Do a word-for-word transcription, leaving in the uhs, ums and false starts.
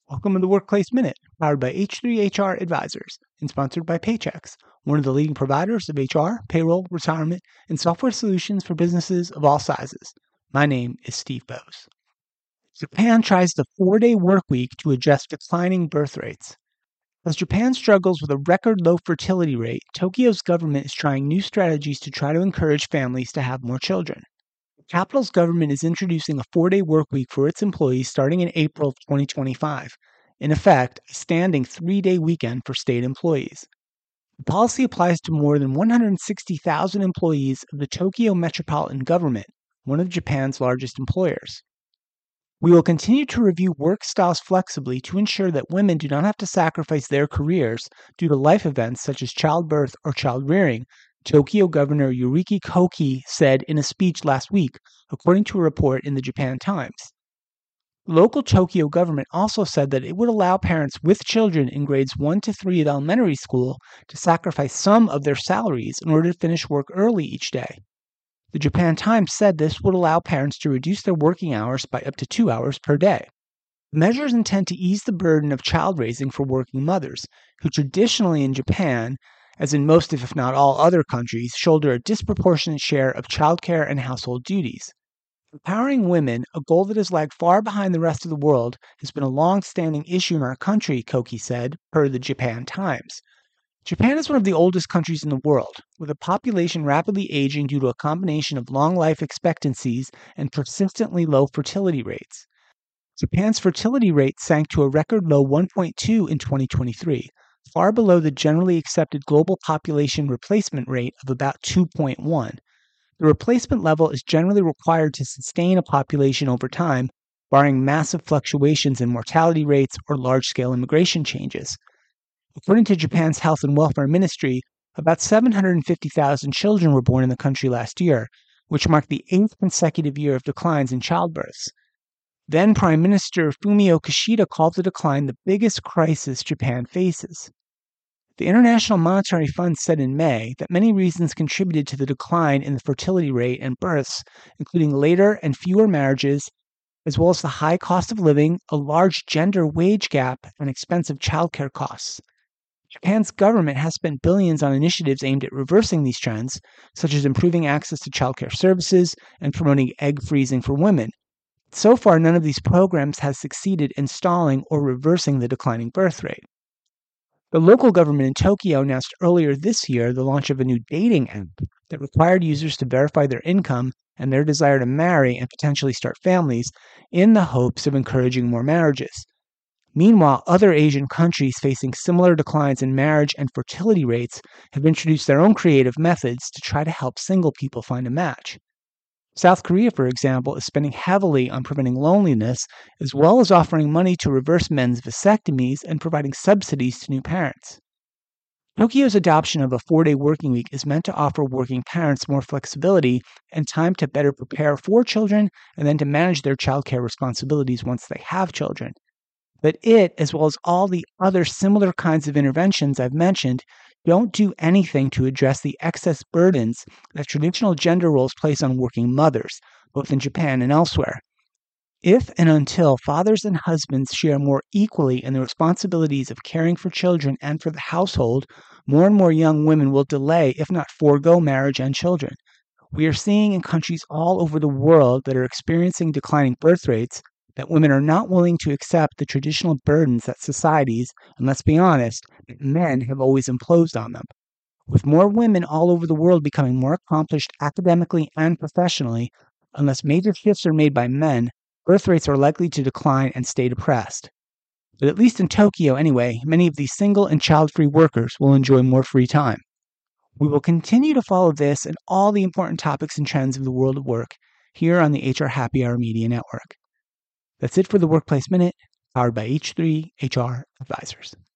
Welcome to the Workplace Minute, powered by H three H R Advisors and sponsored by Paychex, one of the leading providers of H R, payroll, retirement, and software solutions for businesses of all sizes. My name is Steve Bose. Japan tries the four-day work week to address declining birth rates. As Japan struggles with a record low fertility rate, Tokyo's government is trying new strategies to try to encourage families to have more children. The capital's government is introducing a four-day work week for its employees starting in April of twenty twenty-five. In effect, a standing three-day weekend for state employees. The policy applies to more than one hundred sixty thousand employees of the Tokyo Metropolitan Government, one of Japan's largest employers. We will continue to review work styles flexibly to ensure that women do not have to sacrifice their careers due to life events such as childbirth or child-rearing, Tokyo Governor Yuriki Koike said in a speech last week, according to a report in the Japan Times. The local Tokyo government also said that it would allow parents with children in grades one to three at elementary school to sacrifice some of their salaries in order to finish work early each day. The Japan Times said this would allow parents to reduce their working hours by up to two hours per day. The measures intend to ease the burden of child raising for working mothers, who traditionally in Japan, as in most if not all other countries, shoulder a disproportionate share of childcare and household duties. Empowering women, a goal that has lagged far behind the rest of the world, has been a long-standing issue in our country, Koike said, per the Japan Times. Japan is one of the oldest countries in the world, with a population rapidly aging due to a combination of long life expectancies and persistently low fertility rates. Japan's fertility rate sank to a record low one point two in twenty twenty-three, far below the generally accepted global population replacement rate of about two point one. The replacement level is generally required to sustain a population over time, barring massive fluctuations in mortality rates or large-scale immigration changes. According to Japan's Health and Welfare Ministry, about seven hundred fifty thousand children were born in the country last year, which marked the eighth consecutive year of declines in childbirths. Then Prime Minister Fumio Kishida called the decline the biggest crisis Japan faces. The International Monetary Fund said in May that many reasons contributed to the decline in the fertility rate and births, including later and fewer marriages, as well as the high cost of living, a large gender wage gap, and expensive childcare costs. Japan's government has spent billions on initiatives aimed at reversing these trends, such as improving access to childcare services and promoting egg freezing for women. So far, none of these programs has succeeded in stalling or reversing the declining birth rate. The local government in Tokyo announced earlier this year the launch of a new dating app that required users to verify their income and their desire to marry and potentially start families in the hopes of encouraging more marriages. Meanwhile, other Asian countries facing similar declines in marriage and fertility rates have introduced their own creative methods to try to help single people find a match. South Korea, for example, is spending heavily on preventing loneliness, as well as offering money to reverse men's vasectomies and providing subsidies to new parents. Tokyo's adoption of a four-day working week is meant to offer working parents more flexibility and time to better prepare for children and then to manage their childcare responsibilities once they have children. But it, as well as all the other similar kinds of interventions I've mentioned, don't do anything to address the excess burdens that traditional gender roles place on working mothers, both in Japan and elsewhere. If and until fathers and husbands share more equally in the responsibilities of caring for children and for the household, more and more young women will delay, if not forego, marriage and children. We are seeing in countries all over the world that are experiencing declining birth rates that women are not willing to accept the traditional burdens that societies, and let's be honest, that men have always imposed on them. With more women all over the world becoming more accomplished academically and professionally, unless major shifts are made by men, birth rates are likely to decline and stay depressed. But at least in Tokyo anyway, many of these single and child-free workers will enjoy more free time. We will continue to follow this and all the important topics and trends of the world of work here on the H R Happy Hour Media Network. That's it for the Workplace Minute, powered by H three H R Advisors.